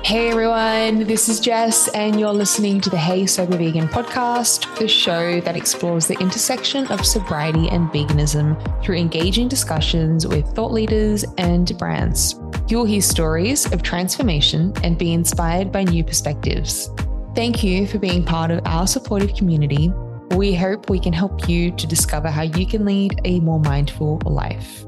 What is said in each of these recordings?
Hey everyone, this is Jess, and you're listening to the Hey Sober Vegan podcast, the show that explores the intersection of sobriety and veganism through engaging discussions with thought leaders and brands. You'll hear stories of transformation and be inspired by new perspectives. Thank you for being part of our supportive community. We hope we can help you to discover how you can lead a more mindful life.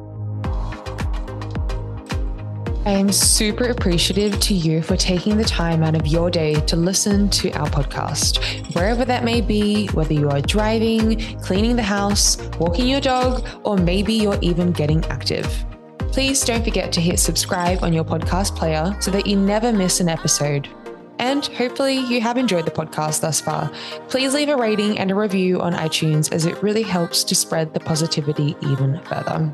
I am super appreciative to you for taking the time out of your day to listen to our podcast, wherever that may be, whether you are driving, cleaning the house, walking your dog, or maybe you're even getting active. Please don't forget to hit subscribe on your podcast player so that you never miss an episode. And hopefully you have enjoyed the podcast thus far. Please leave a rating and a review on iTunes, as it really helps to spread the positivity even further.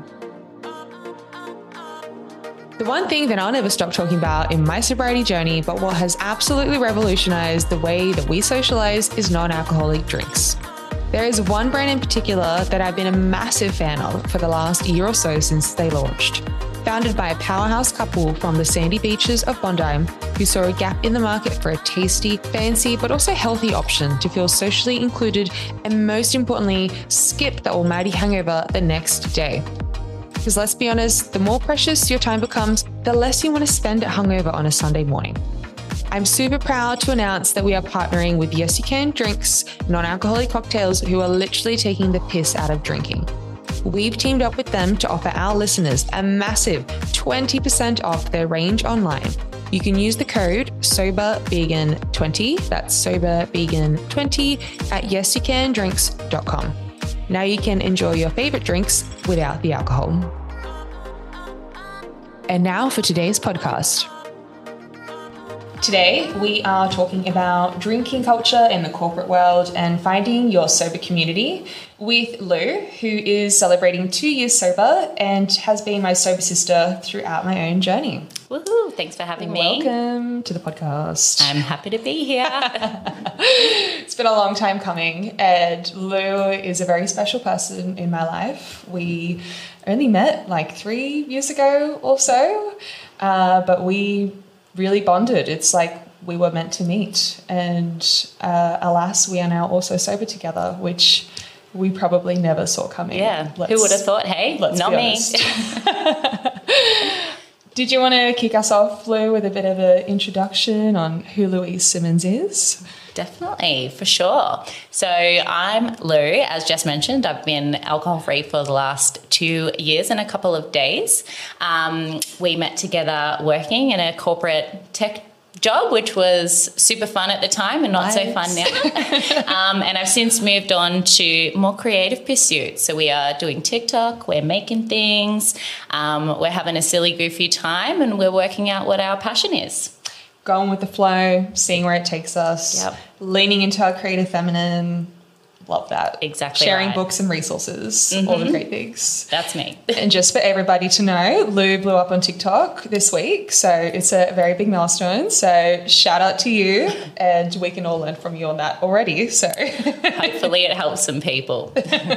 The one thing that I'll never stop talking about in my sobriety journey, but what has absolutely revolutionized the way that we socialize, is non-alcoholic drinks. There is one brand in particular that I've been a massive fan of for the last year or so since they launched. Founded by a powerhouse couple from the sandy beaches of Bondi, who saw a gap in the market for a tasty, fancy, but also healthy option to feel socially included and, most importantly, skip the almighty hangover the next day. Because let's be honest, the more precious your time becomes, the less you want to spend at hungover on a Sunday morning. I'm super proud to announce that we are partnering with Yes You Can Drinks, non-alcoholic cocktails, who are literally taking the piss out of drinking. We've teamed up with them to offer our listeners a massive 20% off their range online. You can use the code SOBERVEGAN20, that's SOBERVEGAN20 at yesyoucandrinks.com. Now you can enjoy your favorite drinks without the alcohol. And now for today's podcast. Today, we are talking about drinking culture in the corporate world and finding your sober community with Lou, who is celebrating 2 years sober and has been my sober sister throughout my own journey. Woohoo, thanks for having me. Welcome to the podcast. I'm happy to be here. It's been a long time coming, and Lou is a very special person in my life. We only met like 3 years ago or so, but we really bonded. It's like we were meant to meet, and alas, we are now also sober together, which we probably never saw coming. Yeah, who would have thought, hey, not me. Did you want to kick us off, Lou, with a bit of an introduction on who Louise Simmons is? Definitely, for sure. So I'm Lou, as Jess mentioned. I've been alcohol-free for the last 2 years and a couple of days. We met together working in a corporate tech job, which was super fun at the time and not so fun now. And I've since moved on to more creative pursuits. So we are doing TikTok, we're making things, we're having a silly, goofy time, and we're working out what our passion is. Going with the flow, seeing where it takes us, leaning into our creative feminine. Love that. Exactly. Sharing books and resources, all the great things. That's me. And just for everybody to know, Lou blew up on TikTok this week, so it's a very big milestone. So shout out to you, and we can all learn from you on that already. So hopefully it helps some people.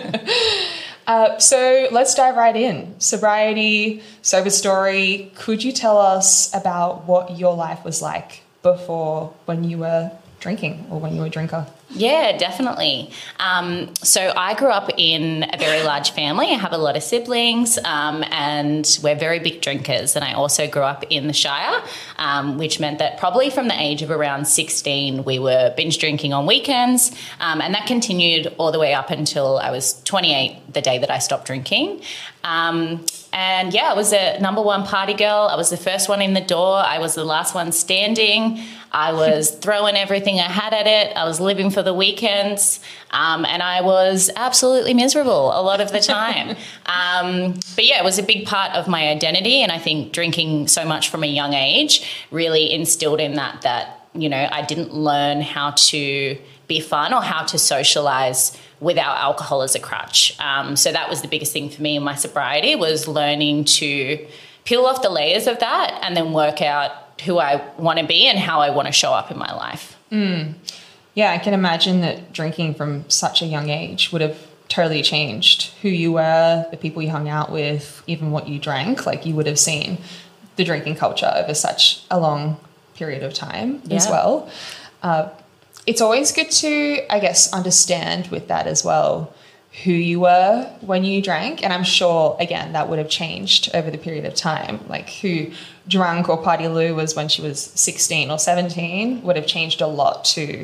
So let's dive right in. Sobriety, sober story. Could you tell us about what your life was like before, when you were drinking or when you were a drinker? Yeah, definitely. So I grew up in a very large family. I have a lot of siblings, and we're very big drinkers. And I also grew up in the Shire, which meant that probably from the age of around 16, we were binge drinking on weekends. And that continued all the way up until I was 28, the day that I stopped drinking. And yeah, I was a number one party girl. I was the first one in the door. I was the last one standing. I was throwing everything I had at it. I was living for the weekends. And I was absolutely miserable a lot of the time. But yeah, it was a big part of my identity. And I think drinking so much from a young age really instilled in that, you know, I didn't learn how to be fun or how to socialize without alcohol as a crutch. So that was the biggest thing for me in my sobriety, was learning to peel off the layers of that and then work out who I want to be and how I want to show up in my life. Yeah, I can imagine that drinking from such a young age would have totally changed who you were, the people you hung out with, even what you drank. Like, you would have seen the drinking culture over such a long period of time as well. It's always good to, I guess, understand with that as well who you were when you drank. And I'm sure, again, that would have changed over the period of time. Like who drunk or Party Lou was when she was 16 or 17 would have changed a lot to,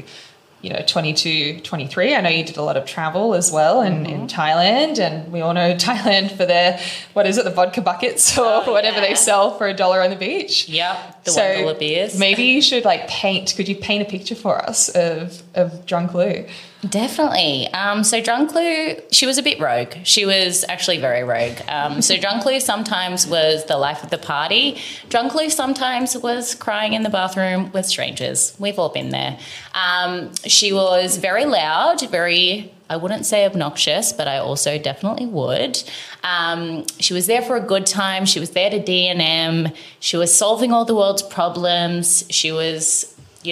22, 23. I know you did a lot of travel as well in Thailand, and we all know Thailand for their, the vodka buckets or whatever they sell for $1 on the beach. Yep, the $1 beers. Maybe you should could you paint a picture for us of Drunk Lou? Definitely. So Drunk Lou, she was a bit rogue. She was actually very rogue. So Drunk Lou sometimes was the life of the party. Drunk Lou sometimes was crying in the bathroom with strangers. We've all been there. She was very loud, I wouldn't say obnoxious, but I also definitely would. She was there for a good time. She was there to D&M. She was solving all the world's problems. She was,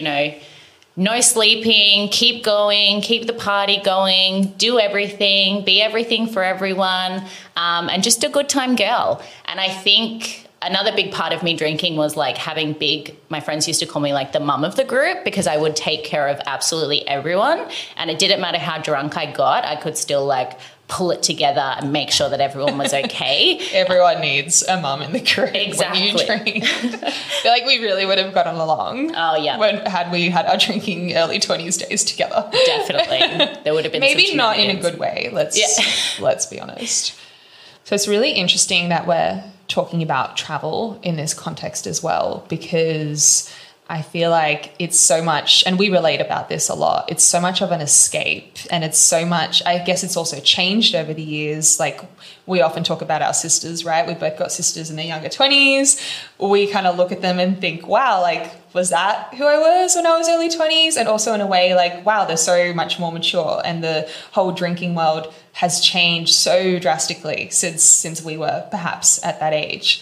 no sleeping, keep going, keep the party going, do everything, be everything for everyone, and just a good time girl. And I think another big part of me drinking was my friends used to call me the mum of the group, because I would take care of absolutely everyone. And it didn't matter how drunk I got, I could still pull it together and make sure that everyone was okay. Everyone needs a mum in the group. Exactly. When you drink. I feel like we really would have gotten along. Oh, yeah. Had we had our drinking early 20s days together. Definitely. There would have been maybe not in a good way. Let's be honest. So it's really interesting that we're talking about travel in this context as well, because I feel like it's so much, and we relate about this a lot, it's so much of an escape, and it's so much, I guess it's also changed over the years. We often talk about our sisters, right? We've both got sisters in their younger 20s. We kind of look at them and think, wow, was that who I was when I was early 20s? And also in a way, wow, they're so much more mature, and the whole drinking world has changed so drastically since we were perhaps at that age.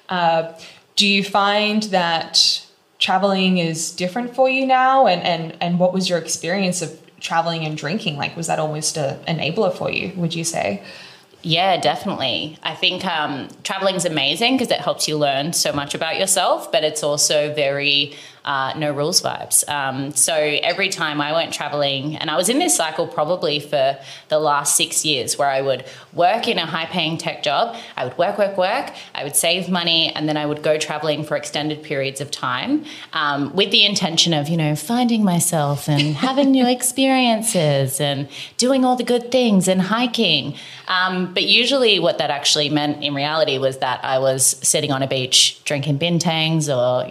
Do you find that traveling is different for you now? And what was your experience of traveling and drinking? Was that almost an enabler for you, would you say? Yeah, definitely. I think traveling's amazing because it helps you learn so much about yourself, but it's also very no rules vibes. So every time I went travelling, and I was in this cycle probably for the last 6 years, where I would work in a high-paying tech job, I would work, I would save money, and then I would go travelling for extended periods of time with the intention of, finding myself and having new experiences and doing all the good things and hiking. But usually what that actually meant in reality was that I was sitting on a beach drinking bintangs or,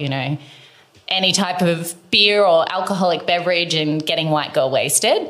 any type of beer or alcoholic beverage and getting white girl wasted.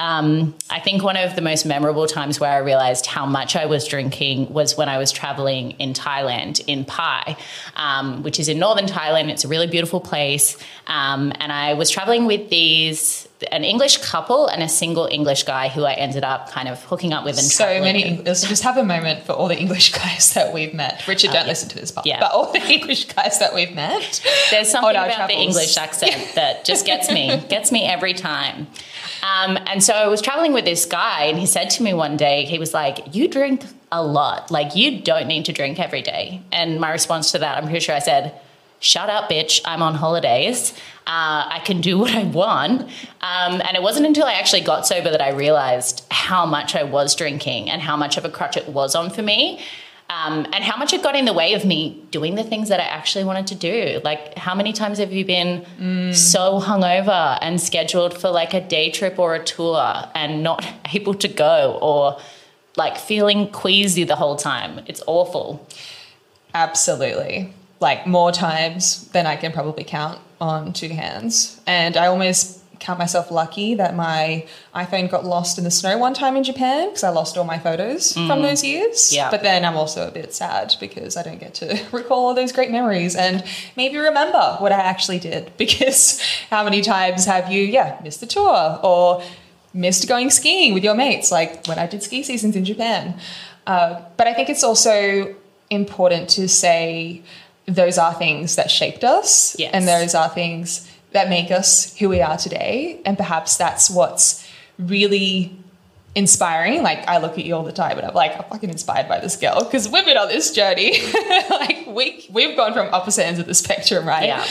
I think one of the most memorable times where I realized how much I was drinking was when I was traveling in Thailand, in Pai, which is in northern Thailand. It's a really beautiful place. And I was traveling with an English couple and a single English guy who I ended up kind of hooking up with and traveling. Let's just have a moment for all the English guys that we've met. Richard, don't listen to this part. Yeah. But all the English guys that we've met. There's something about the English accent that just gets me every time. And so I was traveling with this guy, and he said to me one day, he was like, "You drink a lot. You don't need to drink every day." And my response to that, I'm pretty sure I said, "Shut up, bitch. I'm on holidays. I can do what I want." And it wasn't until I actually got sober that I realized how much I was drinking and how much of a crutch it was on for me. And how much it got in the way of me doing the things that I actually wanted to do. How many times have you been so hungover and scheduled for a day trip or a tour and not able to go, or feeling queasy the whole time? It's awful. Absolutely. More times than I can probably count on two hands. And I almost count myself lucky that my iPhone got lost in the snow one time in Japan, because I lost all my photos from those years. Yeah. But then I'm also a bit sad because I don't get to recall all those great memories and maybe remember what I actually did, because how many times have you, missed the tour or missed going skiing with your mates, when I did ski seasons in Japan. But I think it's also important to say those are things that shaped us. Yes. And those are things that make us who we are today. And perhaps that's what's really inspiring. I look at you all the time and I'm I'm fucking inspired by this girl, because we've been on this journey. We've gone from opposite ends of the spectrum, right?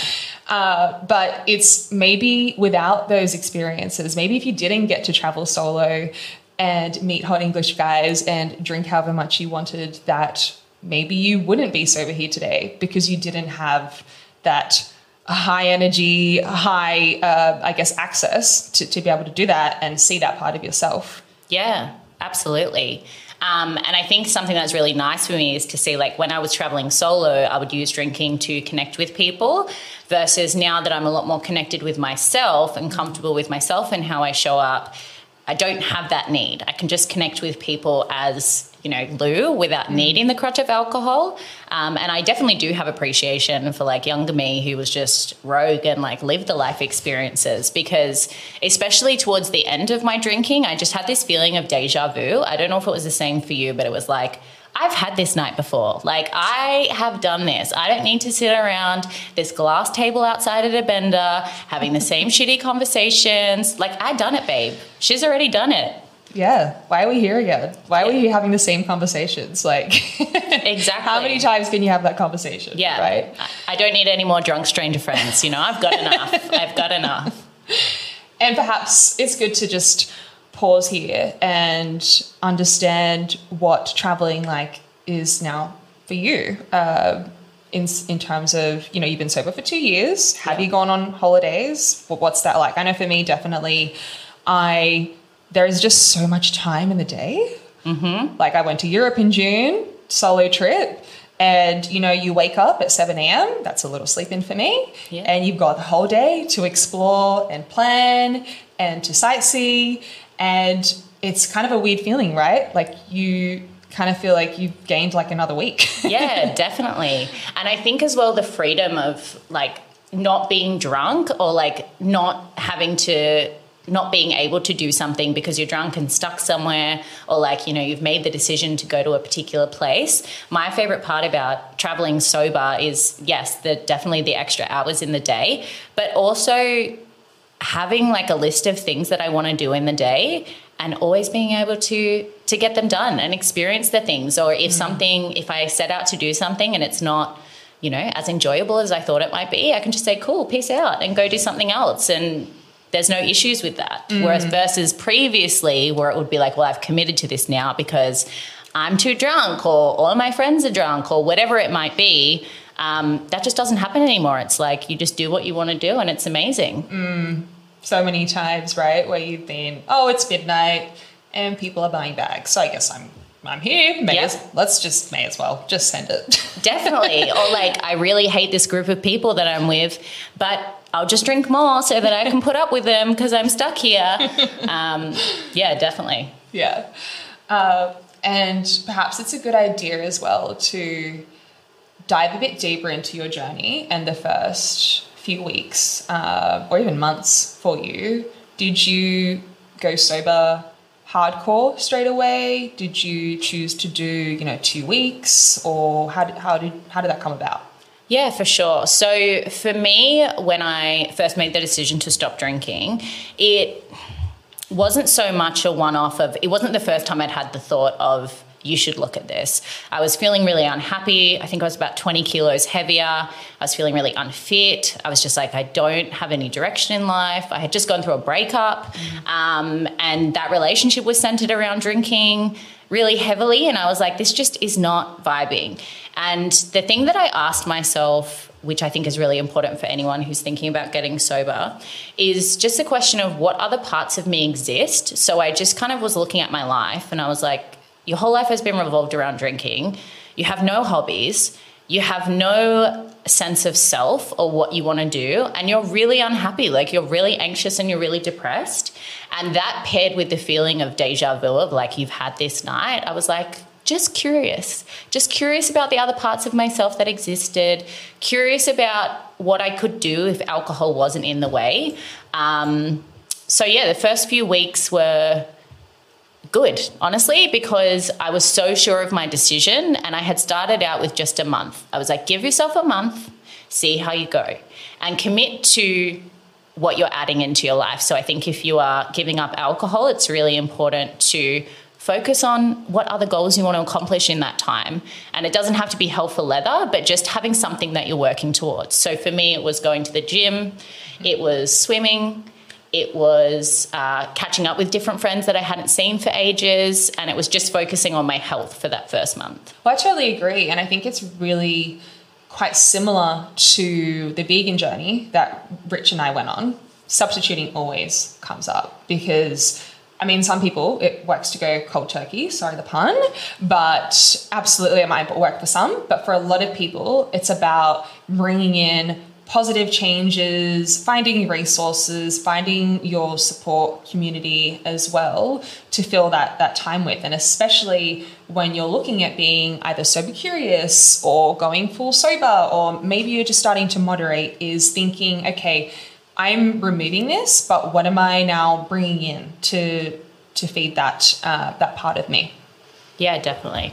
But it's maybe without those experiences, maybe if you didn't get to travel solo and meet hot English guys and drink however much you wanted, that maybe you wouldn't be sober here today because you didn't have that high energy, I guess, access to be able to do that and see that part of yourself. Yeah, absolutely. And I think something that's really nice for me is to see, like, when I was traveling solo, I would use drinking to connect with people, versus now that I'm a lot more connected with myself and comfortable with myself and how I show up, I don't have that need. I can just connect with people as, you know, Lou, without needing the crutch of alcohol. And I definitely do have appreciation for, like, younger me who was just rogue and, like, lived the life experiences, because especially towards the end of my drinking, I just had this feeling of deja vu. I don't know if it was the same for you, but it was like, I've had this night before. Like, I have done this. I don't need to sit around this glass table outside at a bender having the same shitty conversations. Like, I done it, babe. She's already done it. Yeah. Why are we here again? Why are we having the same conversations? Like, exactly. How many times can you have that conversation? Yeah. Right. I don't need any more drunk stranger friends. You know, I've got enough. I've got enough. And perhaps it's good to just pause here and understand what traveling like is now for you. In terms of, you know, you've been sober for 2 years. Have you gone on holidays? What's that like? I know for me, definitely, there is just so much time in the day. Mm-hmm. Like, I went to Europe in June, solo trip, and, you know, you wake up at 7 a.m. That's a little sleep in for me. Yeah. And you've got the whole day to explore and plan and to sightsee. And it's kind of a weird feeling, right? Like, you kind of feel like you've gained like another week. Yeah, definitely. And I think as well, the freedom of, like, not being drunk, or like not being able to do something because you're drunk and stuck somewhere, or, like, you know, you've made the decision to go to a particular place. My favorite part about traveling sober is, yes, definitely the extra hours in the day, but also having, like, a list of things that I want to do in the day, and always being able to get them done and experience the things. Or if I set out to do something and it's not, you know, as enjoyable as I thought it might be, I can just say, cool, peace out, and go do something else. And there's no issues with that. Whereas versus previously, where it would be like, well, I've committed to this now because I'm too drunk, or all my friends are drunk, or whatever it might be, that just doesn't happen anymore. It's like you just do what you want to do, and it's amazing. So many times, right, where you've been, oh, it's midnight and people are buying bags, so I guess I'm here. May as well just send it. Definitely. Or, like, I really hate this group of people that I'm with, but I'll just drink more so that I can put up with them because I'm stuck here. Yeah, definitely. Yeah. And perhaps it's a good idea as well to dive a bit deeper into your journey and the first few weeks or even months for you. Did you go sober hardcore straight away? Did you choose to do, you know, 2 weeks, or how did that come about? Yeah, for sure. So for me, when I first made the decision to stop drinking, it wasn't so much a one-off it wasn't the first time I'd had the thought of, you should look at this. I was feeling really unhappy. I think I was about 20 kilos heavier. I was feeling really unfit. I was just like, I don't have any direction in life. I had just gone through a breakup, and that relationship was centered around drinking really heavily. And I was like, this just is not vibing. And the thing that I asked myself, which I think is really important for anyone who's thinking about getting sober, is just a question of what other parts of me exist. So I just kind of was looking at my life, and I was like, your whole life has been revolved around drinking. You have no hobbies. You have no sense of self or what you want to do, and you're really unhappy. Like, you're really anxious and you're really depressed. And that paired with the feeling of deja vu of, like, you've had this night, I was like, just curious about the other parts of myself that existed, curious about what I could do if alcohol wasn't in the way. So yeah, the first few weeks were good, honestly, because I was so sure of my decision, and I had started out with just a month. I was like, give yourself a month, see how you go, and commit to what you're adding into your life. So I think if you are giving up alcohol, it's really important to focus on what other goals you want to accomplish in that time. And it doesn't have to be hell for leather, but just having something that you're working towards. So for me, it was going to the gym, it was swimming, it was catching up with different friends that I hadn't seen for ages, and it was just focusing on my health for that first month. Well, I totally agree. And I think it's really quite similar to the vegan journey that Rich and I went on. Substituting always comes up because, I mean, some people, it works to go cold turkey, sorry the pun, but absolutely it might work for some. But for a lot of people, it's about bringing in positive changes, finding resources, finding your support community as well to fill that time with. And especially when you're looking at being either sober curious or going full sober, or maybe you're just starting to moderate, is thinking, okay, I'm removing this, but what am I now bringing in to feed that part of me? Yeah, definitely.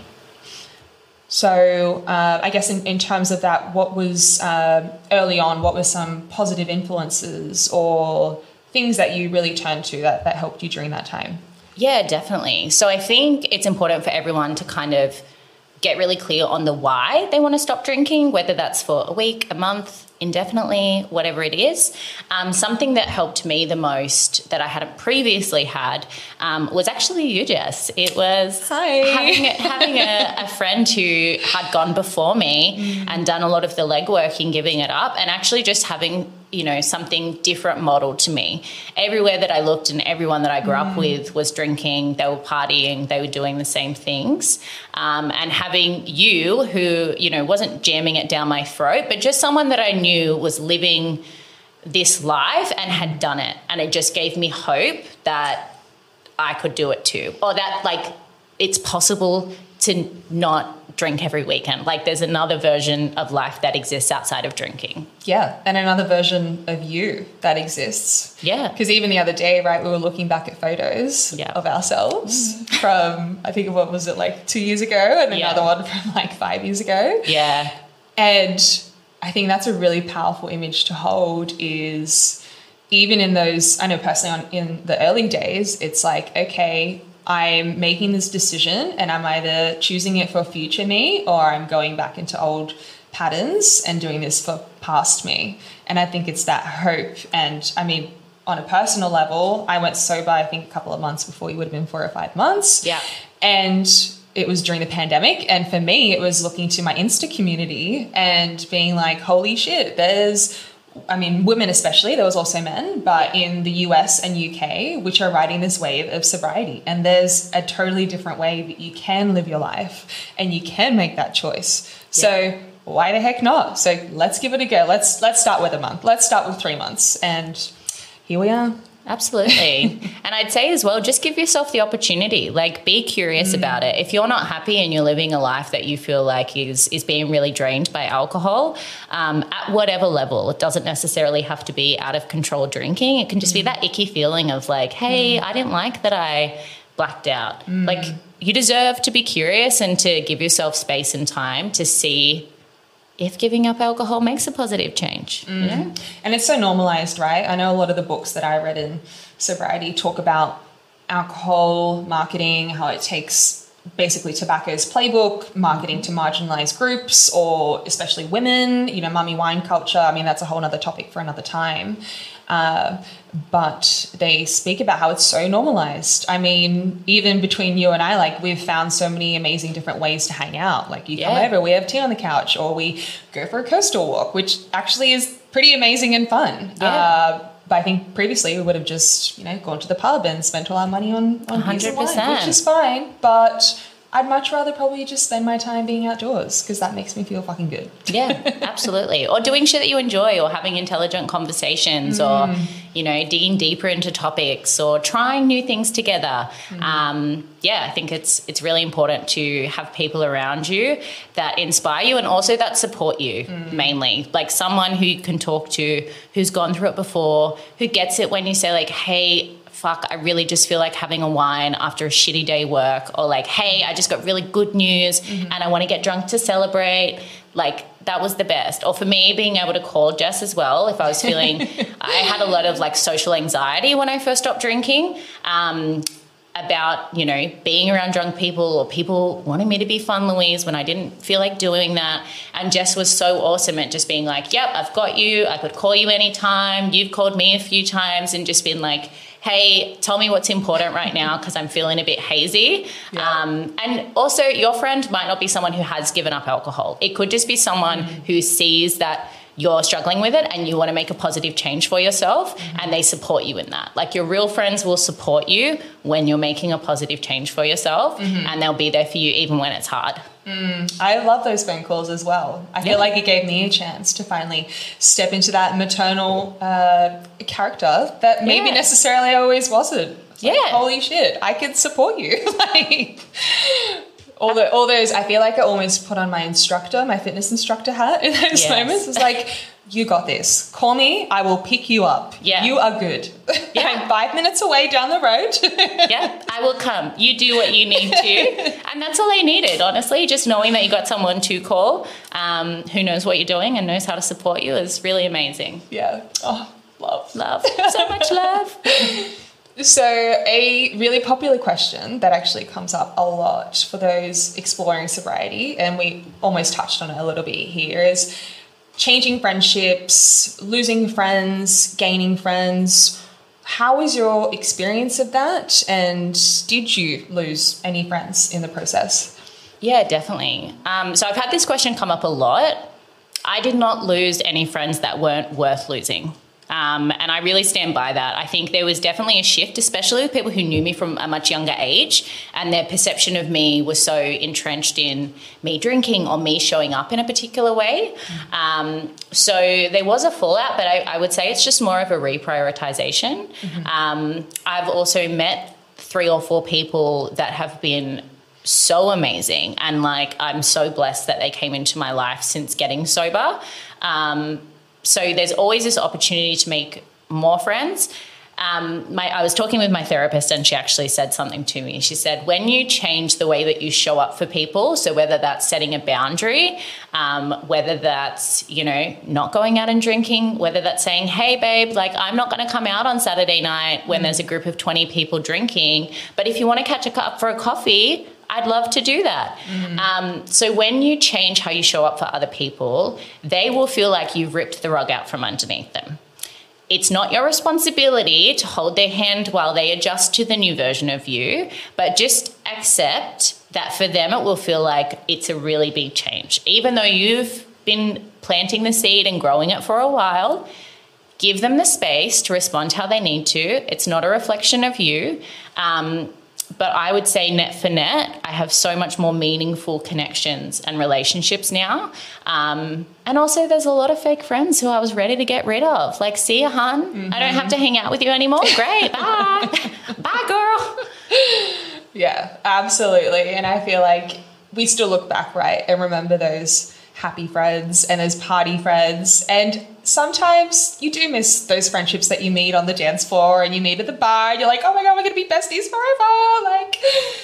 So I guess in terms of that, what was early on, what were some positive influences or things that you really turned to that helped you during that time? Yeah, definitely. So I think it's important for everyone to kind of get really clear on the why they want to stop drinking, whether that's for a week, a month, indefinitely, whatever it is. Something that helped me the most that I hadn't previously had was actually you, Jess. It was having a friend who had gone before me and done a lot of the legwork in giving it up, and actually just having, you know, something different modeled to me. Everywhere that I looked and everyone that I grew up with was drinking, they were partying, they were doing the same things. And having you who, you know, wasn't jamming it down my throat, but just someone that I knew was living this life and had done it. And it just gave me hope that I could do it too. Or that, like, it's possible to not drink every weekend. Like, there's another version of life that exists outside of drinking. Yeah, and another version of you that exists. Yeah. Because even the other day, right, we were looking back at photos of ourselves from, I think, what was it, like 2 years ago, and another one from like 5 years ago. Yeah. And I think that's a really powerful image to hold, is even in those, I know personally in the early days, it's like, okay, I'm making this decision and I'm either choosing it for future me or I'm going back into old patterns and doing this for past me. And I think it's that hope. And I mean, on a personal level, I went sober, I think, a couple of months before you would have been 4 or 5 months. Yeah. And it was during the pandemic. And for me, it was looking to my Insta community and being like, holy shit, there's, I mean, women especially, there was also men, but in the US and UK, which are riding this wave of sobriety. And there's a totally different way that you can live your life and you can make that choice. Yeah. So why the heck not? So let's give it a go. Let's start with a month. Let's start with 3 months. And here we are. Absolutely. And I'd say as well, just give yourself the opportunity, like be curious about it. If you're not happy and you're living a life that you feel like is being really drained by alcohol, at whatever level, it doesn't necessarily have to be out of control drinking. It can just be that icky feeling of like, hey, I didn't like that I blacked out. Like, you deserve to be curious and to give yourself space and time to see if giving up alcohol makes a positive change. You know? And it's so normalized, right? I know a lot of the books that I read in sobriety talk about alcohol marketing, how it takes basically tobacco's playbook, marketing to marginalized groups, or especially women, you know, mummy wine culture. I mean, that's a whole other topic for another time. But they speak about how it's so normalized. I mean, even between you and I, like, we've found so many amazing different ways to hang out. Like, you come over, we have tea on the couch, or we go for a coastal walk, which actually is pretty amazing and fun. Yeah. But I think previously we would have just, you know, gone to the pub and spent all our money on 100%. Wine, which is fine. But I'd much rather probably just spend my time being outdoors because that makes me feel fucking good. Yeah, absolutely. Or doing shit that you enjoy, or having intelligent conversations, or, you know, digging deeper into topics, or trying new things together. Yeah, I think it's really important to have people around you that inspire you and also that support you mainly. Like someone who you can talk to, who's gone through it before, who gets it when you say like, hey, fuck, I really just feel like having a wine after a shitty day work, or like, hey, I just got really good news and I want to get drunk to celebrate. Like, that was the best. Or for me, being able to call Jess as well if I was feeling, I had a lot of like social anxiety when I first stopped drinking. about, you know, being around drunk people or people wanting me to be fun Louise when I didn't feel like doing that. And Jess was so awesome at just being like, yep, I've got you. I could call you anytime. You've called me a few times, and just been like, hey, tell me what's important right now because I'm feeling a bit hazy. Yeah. And also, your friend might not be someone who has given up alcohol. It could just be someone who sees that you're struggling with it and you want to make a positive change for yourself, and they support you in that. Like, your real friends will support you when you're making a positive change for yourself, and they'll be there for you even when it's hard. I love those phone calls as well. I feel like it gave me a chance to finally step into that maternal character that maybe necessarily I always wasn't. Like, holy shit, I can support you. Like, all those, I feel like I almost put on my fitness instructor hat in those moments. It's like, you got this. Call me. I will pick you up. Yeah. You are good. Yeah. I'm 5 minutes away down the road. Yeah, I will come. You do what you need to. And that's all I needed, honestly. Just knowing that you got someone to call who knows what you're doing and knows how to support you is really amazing. Yeah. Oh, love. Love. So much love. So a really popular question that actually comes up a lot for those exploring sobriety, and we almost touched on it a little bit here, is changing friendships, losing friends, gaining friends. How was your experience of that? And did you lose any friends in the process? Yeah, definitely. So I've had this question come up a lot. I did not lose any friends that weren't worth losing. And I really stand by that. I think there was definitely a shift, especially with people who knew me from a much younger age, and their perception of me was so entrenched in me drinking or me showing up in a particular way. So there was a fallout, but I would say it's just more of a reprioritization. I've also met 3 or 4 people that have been so amazing, and like, I'm so blessed that they came into my life since getting sober. So there's always this opportunity to make more friends. I was talking with my therapist, and she actually said something to me. She said, when you change the way that you show up for people, so whether that's setting a boundary, whether that's, you know, not going out and drinking, whether that's saying, hey, babe, like, I'm not going to come out on Saturday night when there's a group of 20 people drinking, but if you want to catch up for a coffee, I'd love to do that. So when you change how you show up for other people, they will feel like you've ripped the rug out from underneath them. It's not your responsibility to hold their hand while they adjust to the new version of you, but just accept that for them it will feel like it's a really big change. Even though you've been planting the seed and growing it for a while, give them the space to respond how they need to. It's not a reflection of you. But I would say net for net, I have so much more meaningful connections and relationships now. And also there's a lot of fake friends who I was ready to get rid of. Like, see ya, hun. I don't have to hang out with you anymore. Great. Bye. Bye, girl. Yeah, absolutely. And I feel like we still look back, right, and remember those happy friends and those party friends. And sometimes you do miss those friendships that you meet on the dance floor and you meet at the bar and you're like, oh my God, we're going to be besties forever. Like,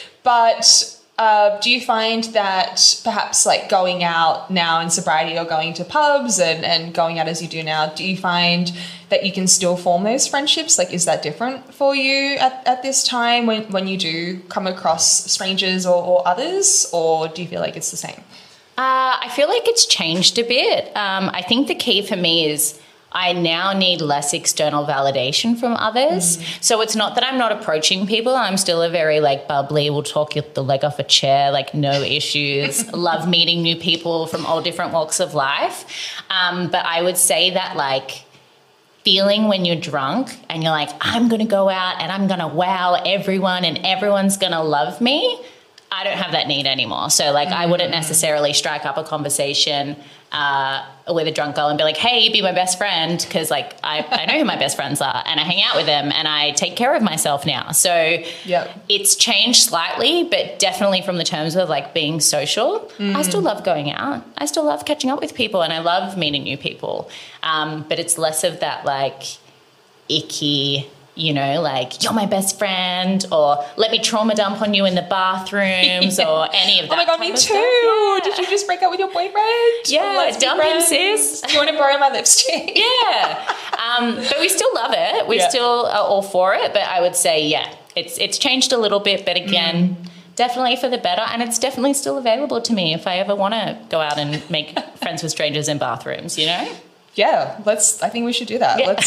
but do you find that perhaps like going out now in sobriety or going to pubs and going out as you do now, do you find that you can still form those friendships? Like, is that different for you at this time when you do come across strangers or others, or do you feel like it's the same? I feel like it's changed a bit. I think the key for me is I now need less external validation from others. So it's not that I'm not approaching people. I'm still a very like bubbly, will talk you the leg off a chair, like no issues. Love meeting new people from all different walks of life. But I would say that like feeling when you're drunk and you're like, I'm going to go out and I'm going to wow everyone and everyone's going to love me. I don't have that need anymore. So like I wouldn't necessarily strike up a conversation with a drunk girl and be like, hey, be my best friend, because like I know who my best friends are and I hang out with them and I take care of myself now. So it's changed slightly, but definitely from the terms of like being social. I still love going out. I still love catching up with people and I love meeting new people. But it's less of that like icky, you know, like you're my best friend, or let me trauma dump on you in the bathrooms, or any of that. Oh my God, me too. Yeah. Did you just break up with your boyfriend? Yeah, dump him, sis. Do you want to borrow my lipstick? Yeah. But we still love it. We still are all for it. But I would say, it's changed a little bit, but again, definitely for the better, and it's definitely still available to me if I ever want to go out and make friends with strangers in bathrooms, you know? Yeah, I think we should do that. Yeah.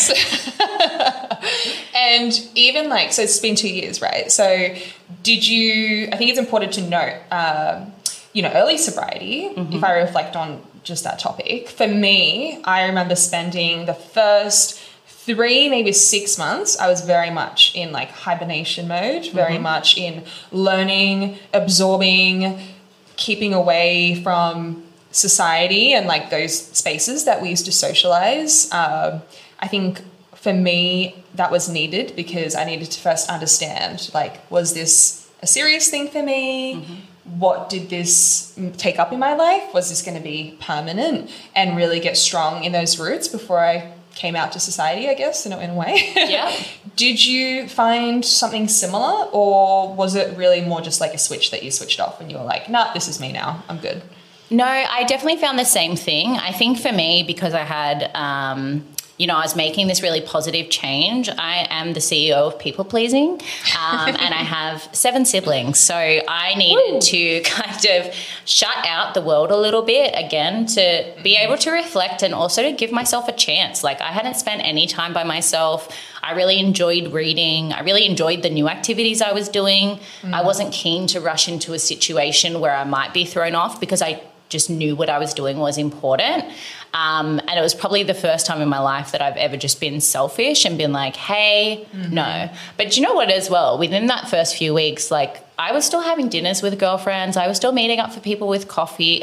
And even like, so it's been 2 years, right? So I think it's important to note, early sobriety, if I reflect on just that topic, for me, I remember spending the first 3, maybe 6 months, I was very much in like hibernation mode, very much in learning, absorbing, keeping away from society and like those spaces that we used to socialize. I think for me that was needed because I needed to first understand, like, was this a serious thing for me? What did this take up in my life? Was this going to be permanent? And really get strong in those roots before I came out to society, I guess, in a way. Yeah. Did you find something similar, or was it really more just like a switch that you switched off and you were like, nah, this is me now, I'm good? No, I definitely found the same thing. I think for me, because I had, I was making this really positive change. I am the CEO of people pleasing, and I have 7 siblings. So I needed to kind of shut out the world a little bit again to be able to reflect and also to give myself a chance. Like, I hadn't spent any time by myself. I really enjoyed reading. I really enjoyed the new activities I was doing. I wasn't keen to rush into a situation where I might be thrown off because I just knew what I was doing was important. And it was probably the first time in my life that I've ever just been selfish and been like, hey, no. But you know what as well? Within that first few weeks, like, I was still having dinners with girlfriends. I was still meeting up for people with coffee,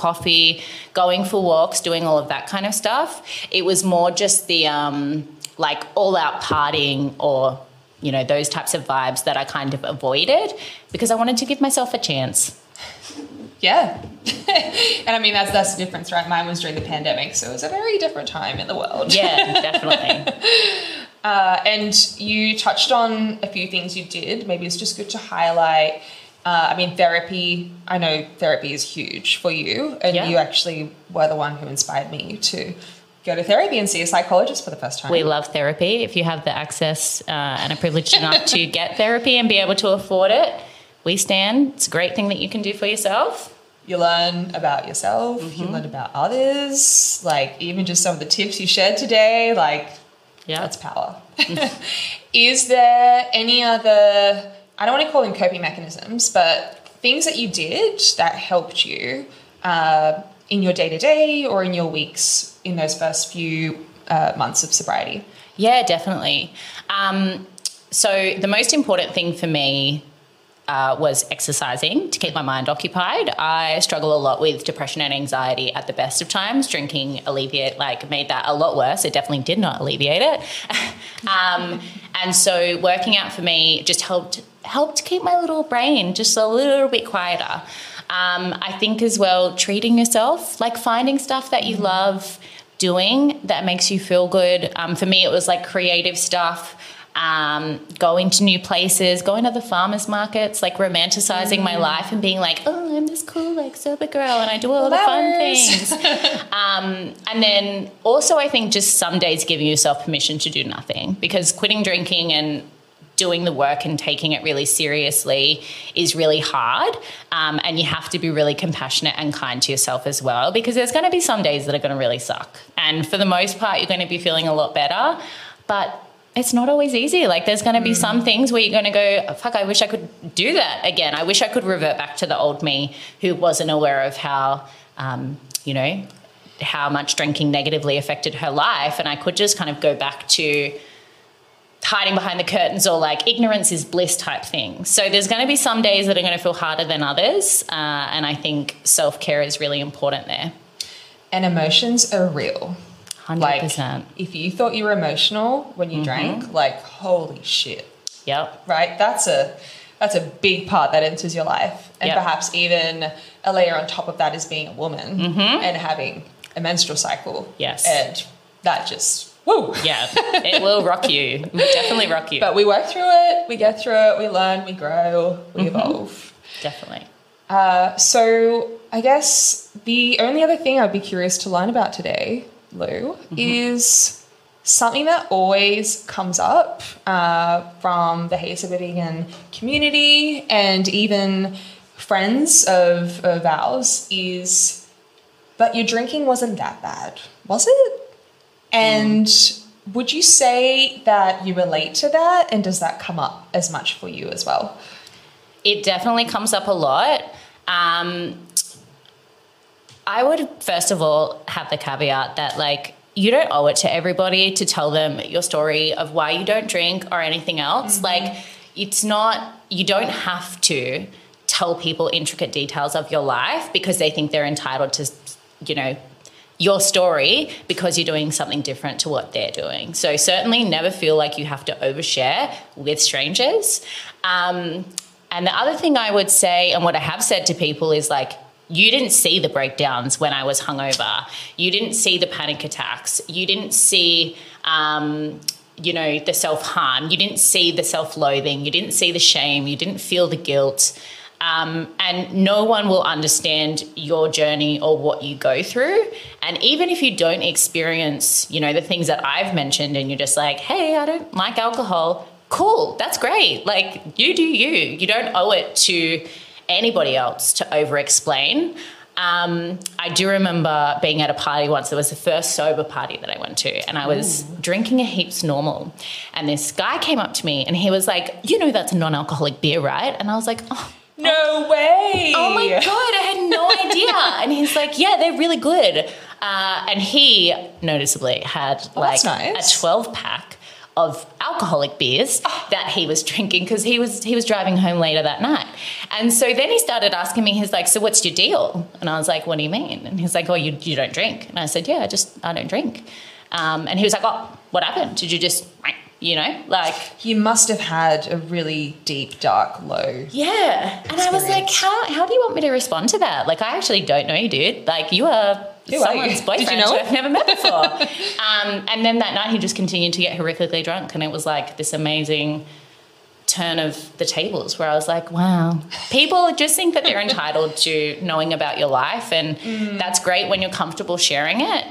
going for walks, doing all of that kind of stuff. It was more just the all out partying or, those types of vibes that I kind of avoided because I wanted to give myself a chance. Yeah. And I mean, that's the difference, right? Mine was during the pandemic, so it was a very different time in the world. Yeah, definitely. And you touched on a few things you did. Maybe it's just good to highlight. Therapy, I know therapy is huge for you, and you actually were the one who inspired me to go to therapy and see a psychologist for the first time. We love therapy. If you have the access and are privileged enough to get therapy and be able to afford it, we stand. It's a great thing that you can do for yourself. You learn about yourself, you learn about others, like even just some of the tips you shared today, like that's power. Is there any other, I don't want to call them coping mechanisms, but things that you did that helped you in your day-to-day or in your weeks in those first few months of sobriety? Yeah, definitely. So the most important thing for me was exercising to keep my mind occupied. I struggle a lot with depression and anxiety at the best of times. Drinking made that a lot worse. It definitely did not alleviate it. And so working out for me just helped keep my little brain just a little bit quieter. I think as well, treating yourself, like finding stuff that you love doing that makes you feel good. For me, it was like creative stuff. Going to new places, going to the farmers markets, like romanticizing my life and being like, oh, I'm this cool, like sober girl and I do all the fun things. And then also I think just some days giving yourself permission to do nothing, because quitting drinking and doing the work and taking it really seriously is really hard. And you have to be really compassionate and kind to yourself as well, because there's going to be some days that are going to really suck. And for the most part, you're going to be feeling a lot better, but it's not always easy. Like there's going to be some things where you're going to go, oh, fuck, I wish I could do that again. I wish I could revert back to the old me who wasn't aware of how, how much drinking negatively affected her life. And I could just kind of go back to hiding behind the curtains or like ignorance is bliss type thing. So there's going to be some days that are going to feel harder than others. And I think self-care is really important there. And emotions are real. 100%. Like, if you thought you were emotional when you drank, like, holy shit. Yep. Right? That's a big part that enters your life. And perhaps even a layer on top of that is being a woman and having a menstrual cycle. Yes. And that just, woo. Yeah. It will rock you. It will definitely rock you. But we work through it. We get through it. We learn. We grow. We evolve. Definitely. So I guess the only other thing I'd be curious to learn about today, Lou, is something that always comes up from the Hey Super Vegan community and even friends of ours is, but your drinking wasn't that bad, was it? And would you say that you relate to that, and does that come up as much for you as well? It definitely comes up a lot. I would first of all have the caveat that like you don't owe it to everybody to tell them your story of why you don't drink or anything else. Like it's not, you don't have to tell people intricate details of your life because they think they're entitled to, you know, your story because you're doing something different to what they're doing. So certainly never feel like you have to overshare with strangers. And the other thing I would say, and what I have said to people is like, you didn't see the breakdowns when I was hungover. You didn't see the panic attacks. You didn't see, you know, the self-harm. You didn't see the self-loathing. You didn't see the shame. You didn't feel the guilt. And no one will understand your journey or what you go through. And even if you don't experience, you know, the things that I've mentioned and you're just like, hey, I don't like alcohol, cool, that's great. Like, you do you. You don't owe it to anybody else to over-explain. I do remember being at a party once. It was the first sober party that I went to, and I was drinking a heaps normal. And this guy came up to me and he was like, you know that's a non-alcoholic beer, right? And I was like, oh. No way. Oh my God, I had no idea. And he's like, yeah, they're really good. And he noticeably had like nice. a 12-pack of alcoholic beers that he was drinking because he was driving home later that night. And so then he started asking me, he's like, so what's your deal? And I was like, what do you mean? And he's like, oh, you don't drink? And I said, yeah, I don't drink. And he was like, oh, what happened? Did you just, you know, like... You must have had a really deep, dark, low... Yeah. And I was like, how do you want me to respond to that? Like, I actually don't know you, dude. Like, you are... someone's boyfriend who I've never met before. And then that night he just continued to get horrifically drunk, and it was like this amazing turn of the tables where I was like, wow, people just think that they're entitled to knowing about your life, and that's great when you're comfortable sharing it.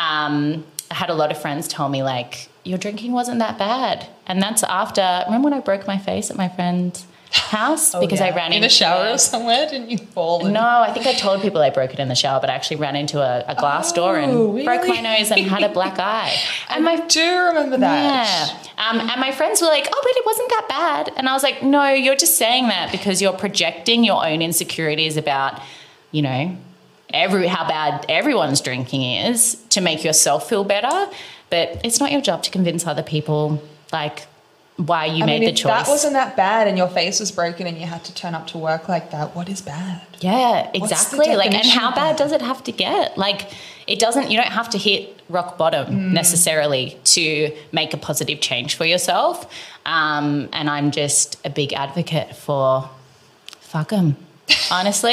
I had a lot of friends tell me like, your drinking wasn't that bad, and that's after, remember when I broke my face at my friend's house because I ran in the shower or somewhere? Didn't you fall? No, I think I told people I broke it in the shower, but I actually ran into a glass door and broke my nose and had a black eye. And I do remember that. Yeah. And my friends were like, oh, but it wasn't that bad. And I was like, no, you're just saying that because you're projecting your own insecurities about, you know, how bad everyone's drinking is to make yourself feel better. But it's not your job to convince other people, like, why you made the choice. If that wasn't that bad and your face was broken and you had to turn up to work like that, what is bad? Yeah, exactly. Like, and how bad does it have to get? Like, you don't have to hit rock bottom necessarily to make a positive change for yourself. And I'm just a big advocate for fuck 'em. Honestly,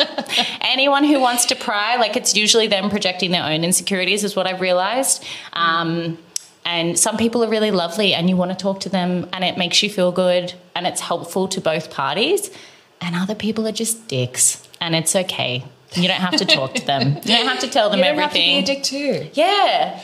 anyone who wants to pry, like, it's usually them projecting their own insecurities is what I've realized. And some people are really lovely and you want to talk to them and it makes you feel good and it's helpful to both parties, and other people are just dicks, and it's okay. You don't have to talk to them. You don't have to tell them everything. You don't have to be a dick too. Yeah.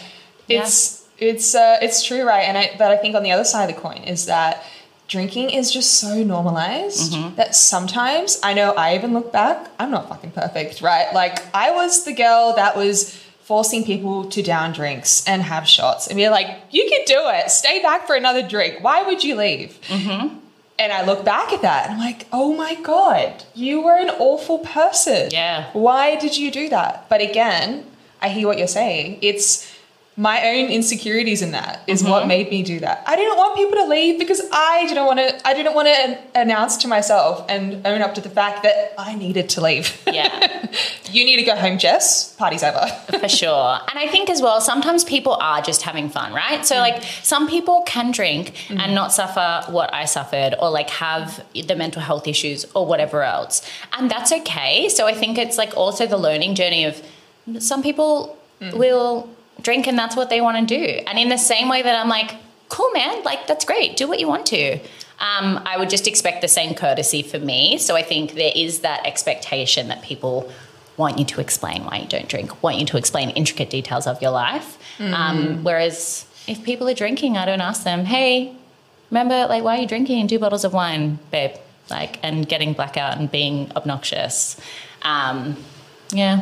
It's true, right? But I think on the other side of the coin is that drinking is just so normalized that sometimes, I know I even look back, I'm not fucking perfect, right? Like, I was the girl that was forcing people to down drinks and have shots and be like, you can do it. Stay back for another drink. Why would you leave? And I look back at that and I'm like, oh my God, you were an awful person. Yeah. Why did you do that? But again, I hear what you're saying. It's my own insecurities in that is what made me do that. I didn't want people to leave because I didn't want to announce to myself and own up to the fact that I needed to leave. Yeah. You need to go home, Jess. Party's over. For sure. And I think as well, sometimes people are just having fun, right? So like some people can drink and not suffer what I suffered, or like have the mental health issues or whatever else. And that's okay. So I think it's like also the learning journey of some people will drink and that's what they want to do. And in the same way that I'm like, cool, man, like, that's great. Do what you want to. I would just expect the same courtesy for me. So I think there is that expectation that people want you to explain why you don't drink, want you to explain intricate details of your life. Whereas if people are drinking, I don't ask them, hey, remember, like, why are you drinking 2 bottles of wine, babe? Like, and getting blackout and being obnoxious. Yeah.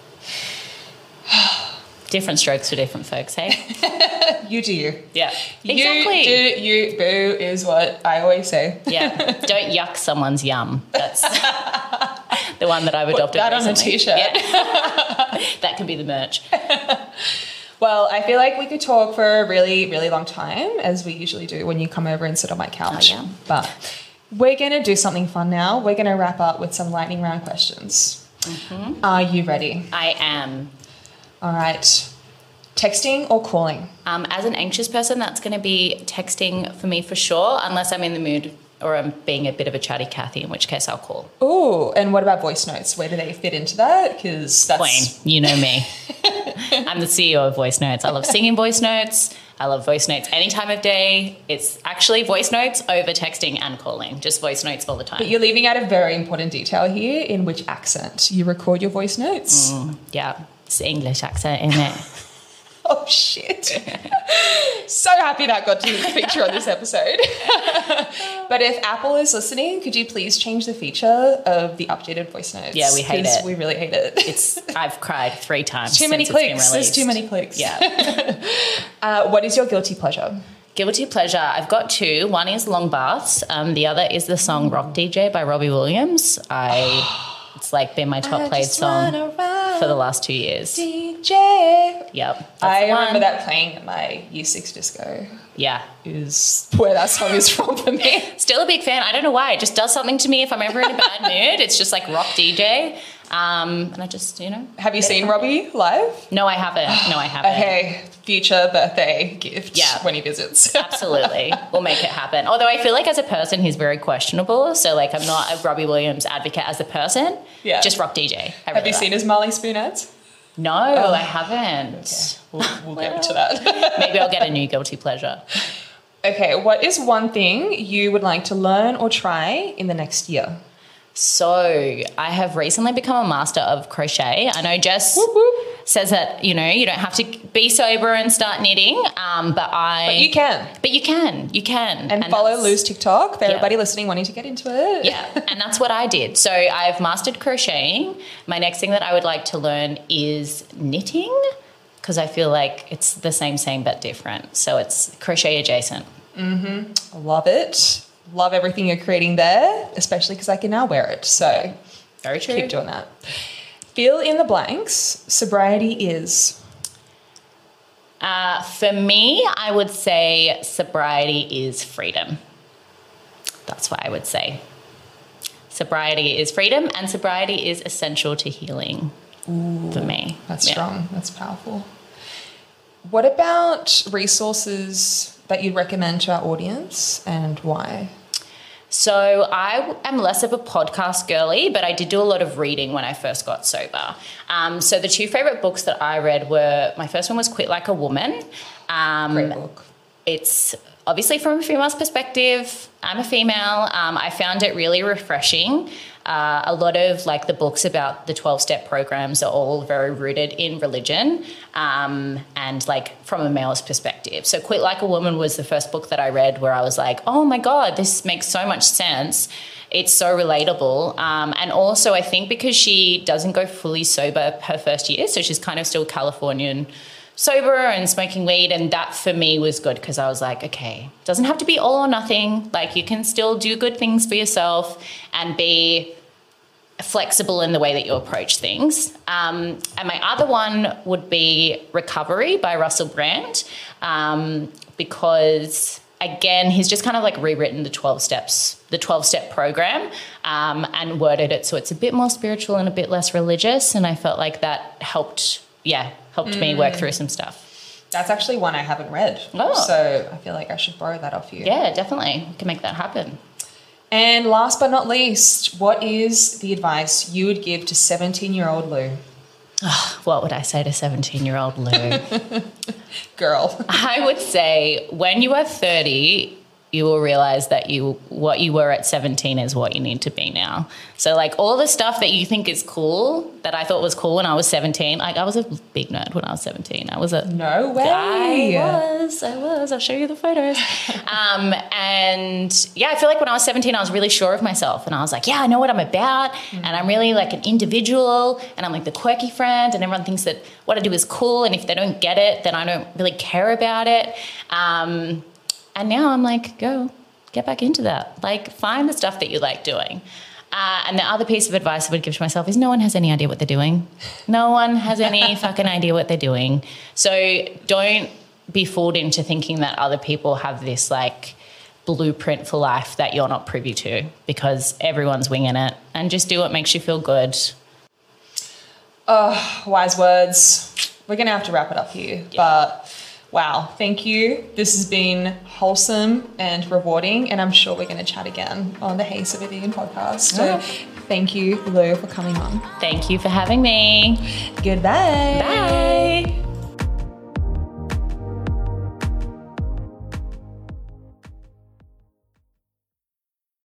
Different strokes for different folks, hey? You do you. Yeah, exactly. You do you, boo, is what I always say. Yeah, don't yuck someone's yum. That's the one that I've adopted Put that recently. on a T-shirt. Yeah. That could be the merch. Well, I feel like we could talk for a really, really long time, as we usually do when you come over and sit on my couch. Oh, yeah. But we're going to do something fun now. We're going to wrap up with some lightning round questions. Mm-hmm. Are you ready? I am. All right. Texting or calling? As an anxious person, that's going to be texting for me for sure, unless I'm in the mood or I'm being a bit of a chatty Cathy, in which case I'll call. Ooh, and what about voice notes? Where do they fit into that? Because that's... Queen, you know me. I'm the CEO of voice notes. I love singing voice notes. I love voice notes any time of day. It's actually voice notes over texting and calling. Just voice notes all the time. But you're leaving out a very important detail here, in which accent you record your voice notes. Yeah, it's the English accent, isn't it? Oh, shit. So happy that got to feature on this episode. But if Apple is listening, could you please change the feature of the updated voice notes? Yeah, we hate it. We really hate it. I've cried 3 times. Too many since it's been clicks. There's released. too many clicks. Yeah. What is your guilty pleasure? Guilty pleasure. I've got 2. One is long baths. The other is the song Rock DJ by Robbie Williams. It's like been my top played song for the last 2 years. DJ. Yep. I remember that playing at my Year 6 disco. Yeah. Is where that song is from for me. Still a big fan. I don't know why. It just does something to me if I'm ever in a bad mood. It's just like rock DJ. And I just, Have you seen Robbie live? No, I haven't. Okay, future birthday gift when he visits. Absolutely. We'll make it happen. Although I feel like as a person, he's very questionable. So like I'm not a Robbie Williams advocate as a person. Yeah. Just rock DJ. Have you seen his Marley Spoon ads? No, I haven't. Okay. We'll get to that. Maybe I'll get a new guilty pleasure. Okay, what is one thing you would like to learn or try in the next year? So I have recently become a master of crochet. I know Jess says that, you don't have to be sober and start knitting, but you can. But you can. And follow Lou's TikTok for everybody listening wanting to get into it. Yeah, and that's what I did. So I've mastered crocheting. My next thing that I would like to learn is knitting, because I feel like it's the same but different. So it's crochet adjacent. Mm-hmm. Love it. Love everything you're creating there, especially because I can now wear it. So very true. Keep doing that. Fill in the blanks. Sobriety is? For me, I would say sobriety is freedom. That's what I would say. Sobriety is freedom, and sobriety is essential to healing. Ooh, for me. That's strong. That's powerful. What about resources that you'd recommend to our audience, and why? So I am less of a podcast girly, but I did do a lot of reading when I first got sober. So the 2 favourite books that I read were, my first one was Quit Like a Woman. Great book. It's obviously from a female's perspective. I'm a female. I found it really refreshing. A lot of like the books about the 12-step programs are all very rooted in religion and like from a male's perspective. So Quit Like a Woman was the first book that I read where I was like, oh my God, this makes so much sense. It's so relatable. And also I think because she doesn't go fully sober her first year, so she's kind of still Californian sober and smoking weed, and that for me was good because I was like, okay, it doesn't have to be all or nothing. Like you can still do good things for yourself and be flexible in the way that you approach things. And my other one would be Recovery by Russell Brand, because again, he's just kind of like rewritten the 12-step program, and worded it so it's a bit more spiritual and a bit less religious, and I felt like that helped me work through some stuff. That's actually one I haven't read. Oh. So I feel like I should borrow that off you. Yeah, definitely. We can make that happen. And last but not least, what is the advice you would give to 17-year-old Lou? Oh, what would I say to 17-year-old Lou? Girl. I would say when you are 30, you will realize that what you were at 17 is what you need to be now. So like all the stuff that you think is cool that I thought was cool when I was 17, like I was a big nerd when I was 17. I was a No way. I was. I'll show you the photos. And yeah, I feel like when I was 17, I was really sure of myself and I was like, yeah, I know what I'm about and I'm really like an individual and I'm like the quirky friend and everyone thinks that what I do is cool and if they don't get it, then I don't really care about it. And now I'm like, go, get back into that. Like, find the stuff that you like doing. And the other piece of advice I would give to myself is no one has any idea what they're doing. No one has any fucking idea what they're doing. So don't be fooled into thinking that other people have this, like, blueprint for life that you're not privy to because everyone's winging it. And just do what makes you feel good. Oh, wise words. We're going to have to wrap it up here. Yeah. But... wow, thank you. This has been wholesome and rewarding, and I'm sure we're going to chat again on the Hey Super Vegan podcast. So thank you, Lou, for coming on. Thank you for having me. Goodbye. Bye.